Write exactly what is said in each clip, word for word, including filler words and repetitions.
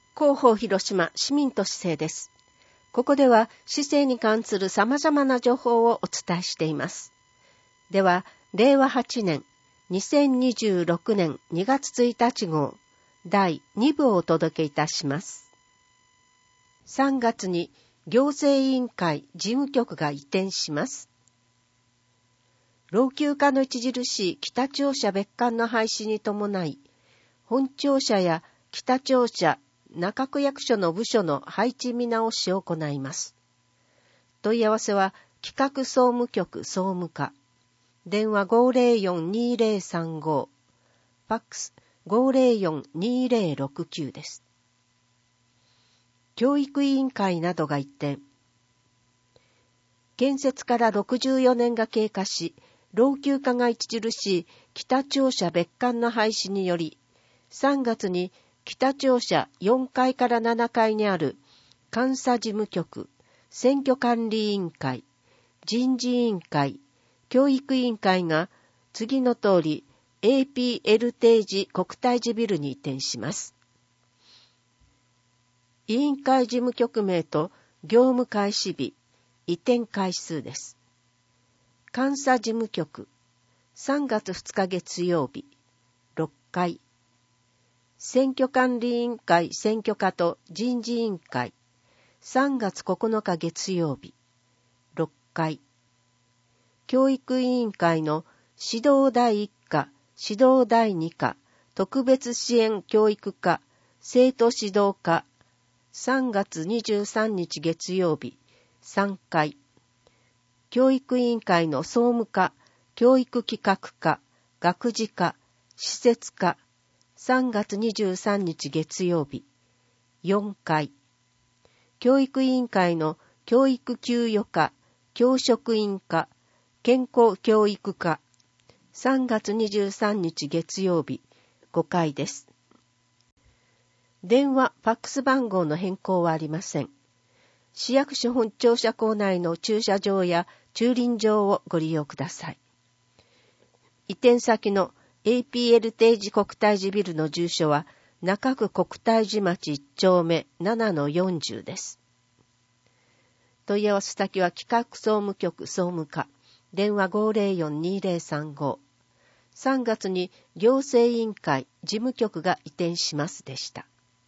広報広島市民都市政です。ここでは市政に関する様々な情報をお伝えしています。では、れいわはちねんにせんにじゅうろくねんにがつついたち号だいにぶをお届けいたします。さんがつに行政委員会事務局が移転します。老朽化の著しい北庁舎別館の廃止に伴い、本庁舎や北庁舎、中区役所の部署の配置見直しを行います。問い合わせは企画総務局総務課、電話 ごーぜろよんにーぜろさんご、ファックス ごーぜろよんにーぜろろくきゅうです。教育委員会などが移転。建設からろくじゅうよねんが経過し、老朽化が著しい北庁舎別館の廃止により、さんがつに北庁舎よんかいからななかいにある監査事務局、選挙管理委員会、人事委員会、教育委員会が次の通り エーピーエル 定時国体寺ビルに移転します。委員会事務局名と業務開始日、移転回数です。監査事務局、さんがつふつか月曜日、ろっかい。選挙管理委員会選挙課と人事委員会、さんがつここのか月曜日、ろっかい。教育委員会の指導だいいっ課、指導だいに課、特別支援教育課、生徒指導課、さんがつにじゅうさんにち月曜日、さんかい。教育委員会の総務課、教育企画課、学事課、施設課、さんがつにじゅうさんにち月曜日、よんかい。教育委員会の教育給与課、教職員課、健康教育課、さんがつにじゅうさんにち月曜日、ごかいです。電話、ファックス番号の変更はありません。市役所本庁舎構内の駐車場や駐輪場をご利用ください。移転先のエーピーエル 定時国体寺ビルの住所は中区国体寺町いっちょうめ ななのよんじゅう です。問い合わせ先は企画総務局総務課、電話 ごーぜろよんにーぜろさんご、さんがつに行政委員会事務局が移転しますでした。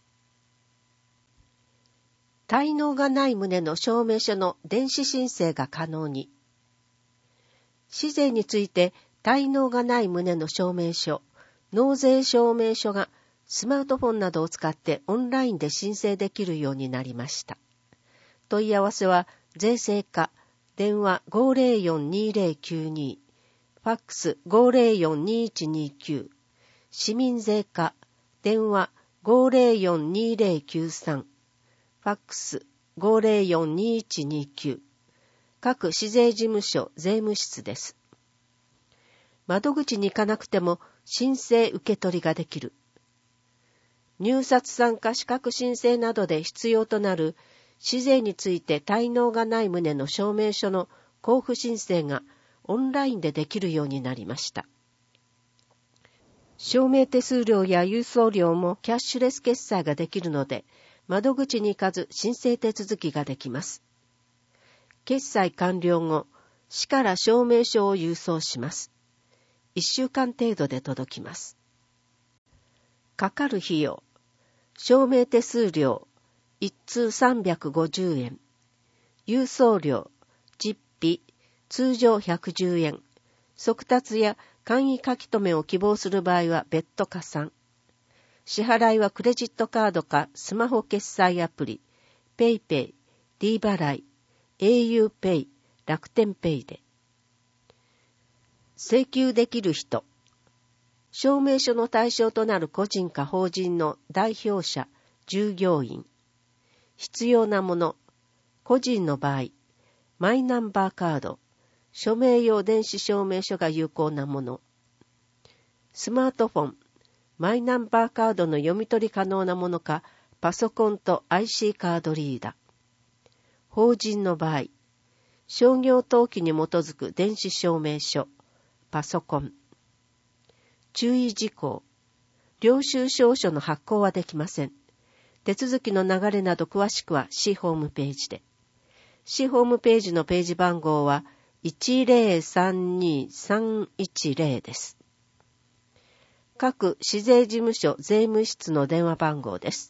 滞納がない旨の証明書の電子申請が可能に。市税について滞納がない旨の証明書、納税証明書がスマートフォンなどを使ってオンラインで申請できるようになりました。問い合わせは税制課、電話 ごーぜろよんにーぜろきゅうに、ファックス ごーぜろよんにーいちにーきゅう、市民税課、電話 ごーぜろよんにーぜろきゅうさん、ファックス ごーぜろよんにーいちにーきゅう、各市税事務所税務室です。窓口に行かなくても申請受け取りができる。入札参加資格申請などで必要となる市税について滞納がない旨の証明書の交付申請がオンラインでできるようになりました。証明手数料や郵送料もキャッシュレス決済ができるので、窓口に行かず申請手続きができます。決済完了後、市から証明書を郵送します。いっしゅうかん程度で届きます。かかる費用、証明手数料、一通さんびゃくごじゅうえん、郵送料、実費、通常ひゃくじゅうえん、速達や簡易書き留めを希望する場合は別途加算。支払いはクレジットカードかスマホ決済アプリ、ペイペイ、D 払い、au ペイ、楽天ペイで。請求できる人、証明書の対象となる個人か法人の代表者、従業員。必要なもの、個人の場合、マイナンバーカード、署名用電子証明書が有効なもの。スマートフォン、マイナンバーカードの読み取り可能なものか、パソコンと アイシー カードリーダー。法人の場合、商業登記に基づく電子証明書、パソコン。注意事項、領収証書の発行はできません。 手続きの流れなど詳しくは市ホームページで。市ホームページのページ番号はいちゼロさんにさんいちゼロです。各市税事務所税務室の電話番号です。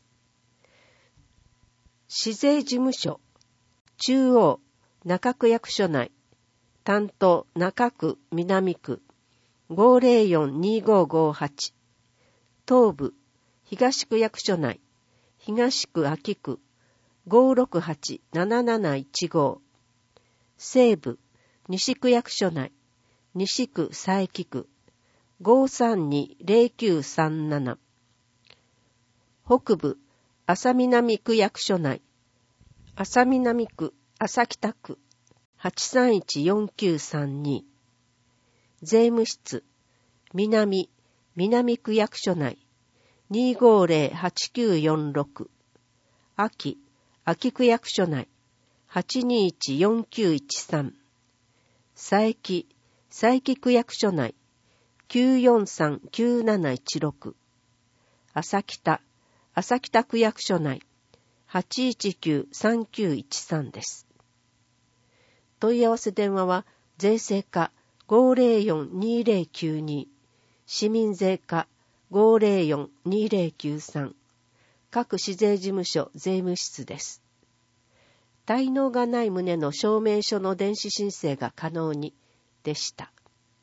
市税事務所中央中区役所内担当中区南区 ごゼロよんにごごはち 東部東区役所内東区秋区 ごろくはちなななないちご 西部西区役所内西区佐伯区 ごさんにゼロきゅうさんなな 北部安佐南区役所内安佐南区安佐北区 はちさんいちよんきゅうさんに 税務室南南区役所内にごゼロはちきゅうよんろく秋秋区役所内はちにいちよんきゅういちさん佐伯佐伯区役所内きゅうよんさんきゅうなないちろく朝北朝北区役所内はちいちきゅうさんきゅういちさんです。問い合わせ電話は税制課 ごゼロよんにゼロきゅうに 市民税課 ごゼロよんにゼロきゅうさん 各市税事務所税務室です。滞納がない旨の証明書の電子申請が可能にでした。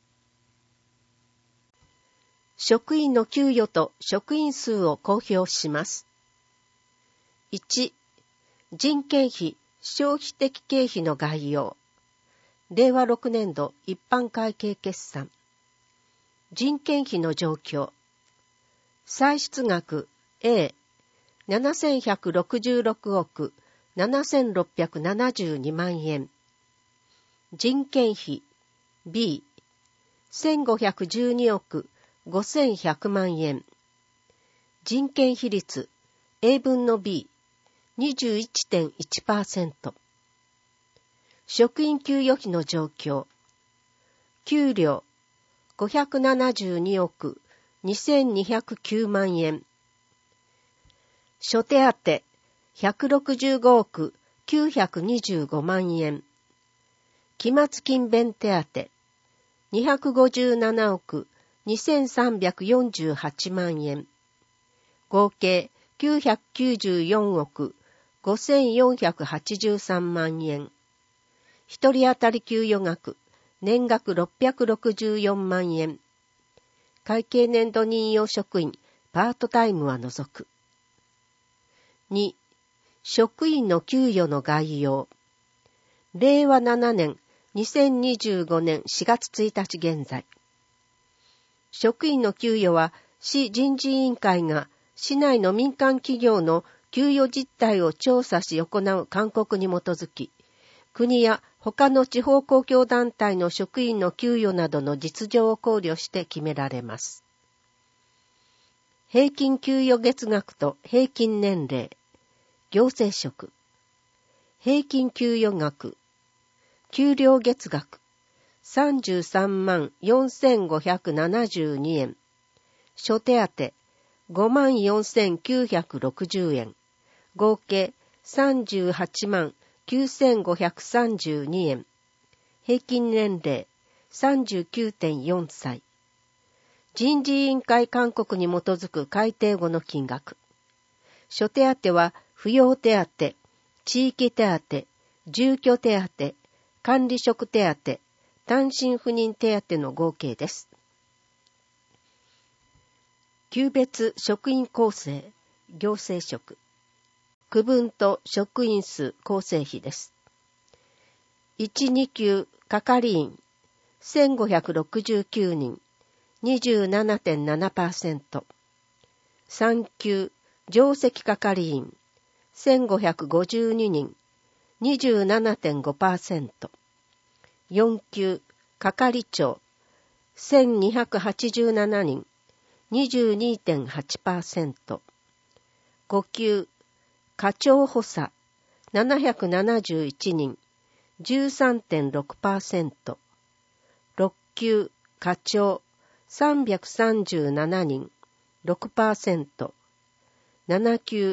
職員の給与と職員数を公表します。いち. 人件費、消費的経費の概要。れいわろくねんど一般会計決算。人件費の状況。歳出額 A、ななせんひゃくろくじゅうろくおくななせんろっぴゃくななじゅうにまんえん。人件費 B、せんごひゃくじゅうにおくごせんひゃくまんえん。人件費率 A 分の B、にじゅういってんいちパーセント。職員給与費の状況。給料ごひゃくななじゅうにおくにせんにひゃくきゅうまんえん。諸手当ひゃくろくじゅうごおくきゅうひゃくにじゅうごまんえん。期末勤勉手当にひゃくごじゅうななおくにせんさんびゃくよんじゅうはちまんえん。合計きゅうひゃくきゅうじゅうよんおくごせんよんひゃくはちじゅうさんまんえん。一人当たり給与額、年額ろっぴゃくろくじゅうよんまんえん。会計年度任用職員、パートタイムは除く。に. 職員の給与の概要。れいわななねん、にせんにじゅうごねんしがつついたち現在。職員の給与は、市人事委員会が市内の民間企業の給与実態を調査し行う勧告に基づき、国や他の地方公共団体の職員の給与などの実情を考慮して決められます。平均給与月額と平均年齢、行政職、平均給与額、給料月額、さんじゅうさんまんよんせんごひゃくななじゅうにえん、諸手当、ごまんよんせんきゅうひゃくろくじゅうえん、合計さんじゅうはちまんきゅうせんごひゃくさんじゅうにえん、平均年齢 さんじゅうきゅうてんよんさい、人事委員会勧告に基づく改定後の金額。諸手当は扶養手当、地域手当、住居手当、管理職手当、単身赴任手当の合計です。級別職員構成、行政職。区分と職員数構成比です。いち、に級係員、せんごひゃくろくじゅうきゅうにん、にじゅうななてんななパーセント。さん級上席係員、せんごひゃくごじゅうににん、にじゅうななてんごパーセント。よん級係長、せんにひゃくはちじゅうななにん、にじゅうにてんはちパーセント。ご級課長補佐、ななひゃくななじゅういちにん、じゅうさんてんろくパーセント。ろっ級課長、さんびゃくさんじゅうななにん、ろくパーセント。なな級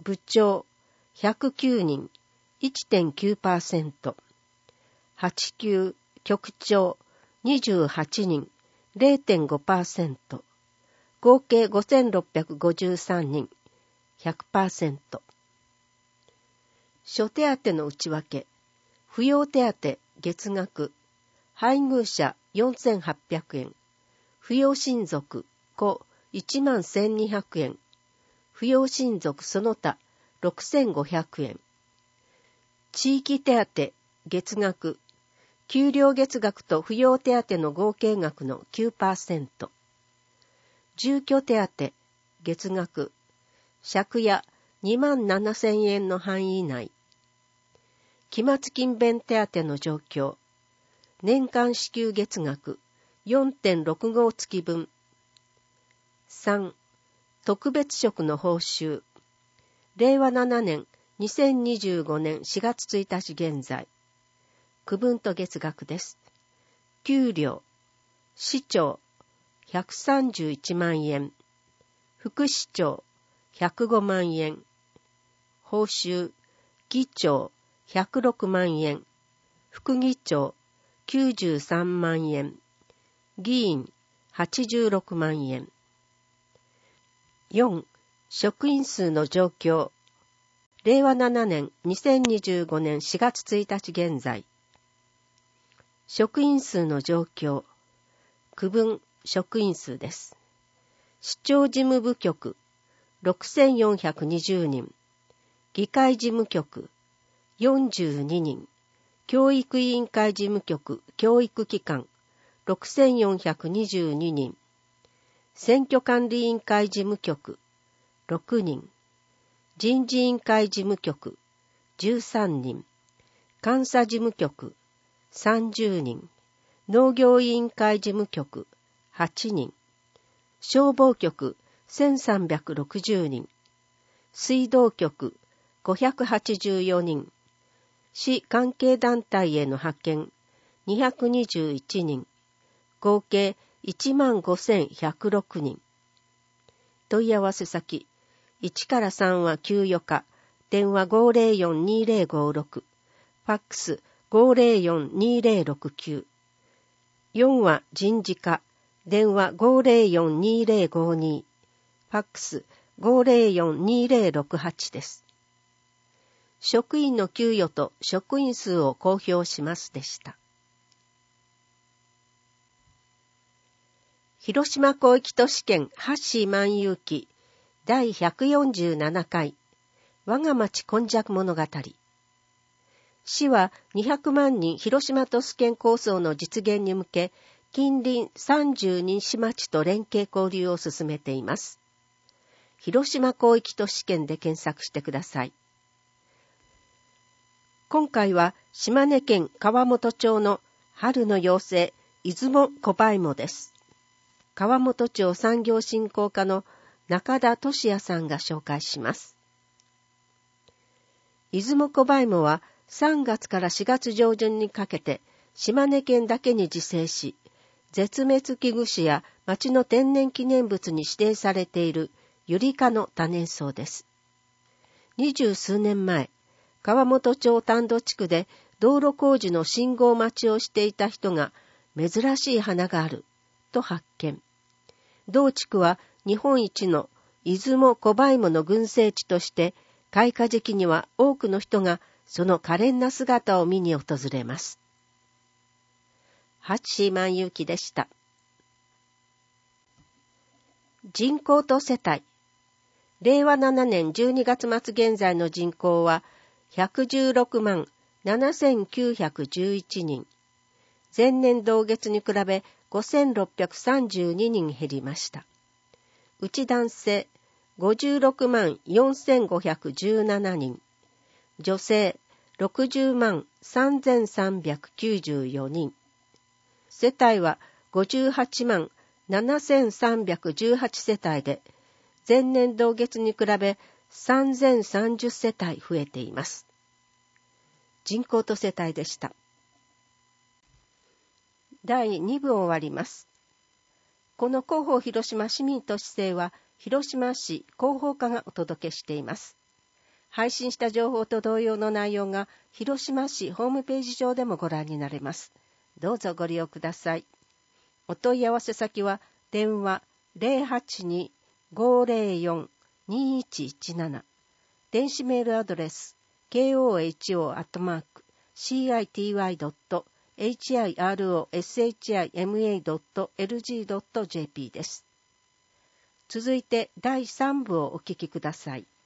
部長ひゃくきゅうにん いってんきゅうパーセント、はち級局長にじゅうはちにん れいてんごパーセント、合計ごせんろっぴゃくごじゅうさんにん ひゃくパーセント。諸手当の内訳、扶養手当月額、配偶者よんせんはっぴゃくえん、扶養親族子いちまんせんにひゃくえん、扶養親族その他ろくせんごひゃくえん。地域手当月額、給料月額と扶養手当の合計額の きゅうパーセント。住居手当月額、借家にまんななせんえんの範囲内。期末勤勉手当の状況、年間支給月額 よんてんろくご 月分。さん、特別職の報酬、れいわななねんにせんにじゅうごねんしがつついたち現在。区分と月額です。給料、市長ひゃくさんじゅういちまんえん、副市長ひゃくごまんえん、報酬、議長ひゃくろくまんえん、副議長きゅうじゅうさんまんえん、議員はちじゅうろくまんえん。よん、職員数の状況、れいわななねんにせんにじゅうごねんしがつついたち現在。職員数の状況、区分職員数です。市長事務部局ろくせんよんひゃくにじゅうにん、議会事務局よんじゅうににん、教育委員会事務局教育機関ろくせんよんひゃくにじゅうににん、選挙管理委員会事務局ろくにん、人事委員会事務局じゅうさんにん、監査事務局さんじゅうにん、農業委員会事務局はちにん、消防局せんさんびゃくろくじゅうにん、水道局ごひゃくはちじゅうよにん、市関係団体への派遣にひゃくにじゅういちにん、合計いちまんごせんひゃくろくにん。問い合わせ先、いちからさんは給与課、電話 ごぜろよんにぜろごろく、ファックスごぜろよんにぜろろくきゅう、よんは人事課、電話 ごぜろよんにぜろごに、ファックスごぜろよんにぜろろくはちです。職員の給与と職員数を公表しますでした。広島広域都市圏ハッシー万有記だいひゃくよんじゅうななかい我が町今昔物語。市はにひゃくまんにん広島都市圏構想の実現に向け、近隣さんじゅうに市町と連携交流を進めています。広島広域都市圏で検索してください。今回は島根県川本町の春の妖精、出雲小梅芋です。川本町産業振興課の中田俊也さんが紹介します。出雲小梅芋はさんがつからしがつ上旬にかけて島根県だけに自生し、絶滅危惧種や町の天然記念物に指定されているユリ科の多年草です。二十数年前、川本町丹戸地区で道路工事の信号待ちをしていた人が珍しい花があると発見。同地区は日本一の出雲小梅芋の群生地として開花時期には多くの人がその可憐な姿を見に訪れます。ハッシー万有記でした。人口と世帯。れいわななねんじゅうにがつ末現在の人口はひゃくじゅうろくまんななせんきゅうひゃくじゅういちにん。前年同月に比べごせんろっぴゃくさんじゅうににん減りました。うち男性ごじゅうろくまんよんせんごひゃくじゅうななにん。女性ろくじゅうまんさんぜんさんびゃくきゅうじゅうよにん。世帯はごじゅうはちまんななせんさんびゃくじゅうはち世帯で、前年同月に比べさんぜんさんじゅう世帯増えています。人口と世帯でした。だいに部を終わります。この広報広島市民都市制は広島市広報課がお届けしています。 配信した情報と同様の内容が広島市ホームページ上でもご覧になれます。どうぞご利用ください。お問い合わせ先は電話 ゼロはちに ごゼロよん にいちいちなな 電子メールアドレス ケーオーエイチオー アットマーク シーアイティーワイ ドット エイチアイアールオーエスエイチアイエムエー ドット エルジー ドット ジェーピー です。続いてだいさん部をお聞きください。